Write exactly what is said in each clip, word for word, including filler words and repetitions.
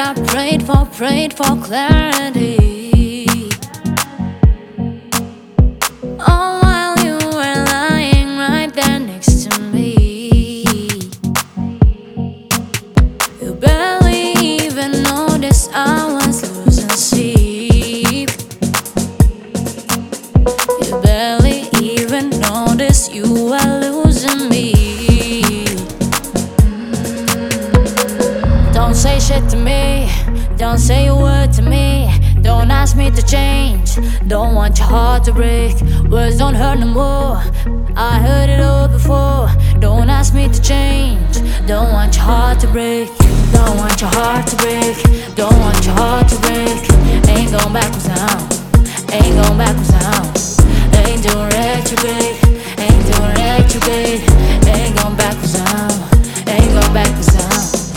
I prayed for, prayed for clarity. All while you were lying right there next to me. You barely even noticed I was losing sleep. You barely even noticed you were losing me. Don't say shit to me, don't say a word to me. Don't ask me to change, don't want your heart to break. Words don't hurt no more, I heard it all before. Don't ask me to change, don't want your heart to break. Don't want your heart to break, don't want your heart to break. Ain't going backwards now, ain't going backwards now. Ain't doing retrograde, ain't doing retrograde. Ain't going backwards now, ain't going backwards now.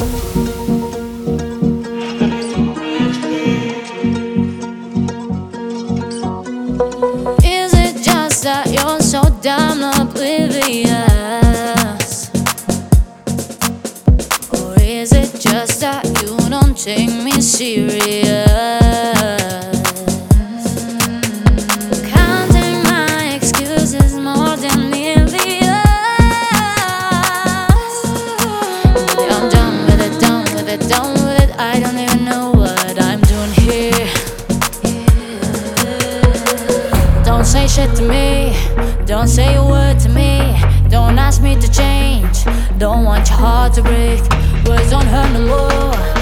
Is it just that you're so damn oblivious? Or is it just that you don't take me serious? Counting my excuses more than millions. But I'm done with it, done with it, done with it. I don't even know what I'm doing here. Don't say shit to me, don't say a word to me. Don't ask me to change, don't want your heart to break. Words don't hurt no more,